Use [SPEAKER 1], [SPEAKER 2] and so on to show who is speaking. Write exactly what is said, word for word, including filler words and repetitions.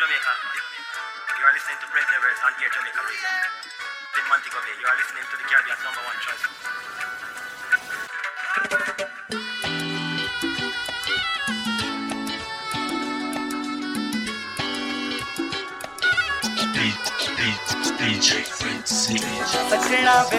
[SPEAKER 1] Jamaica. You are listening to Break Levels on Air Jamaica Radio. In Montego Bay, you are listening to the Caribbean's number one choice.
[SPEAKER 2] बचना बे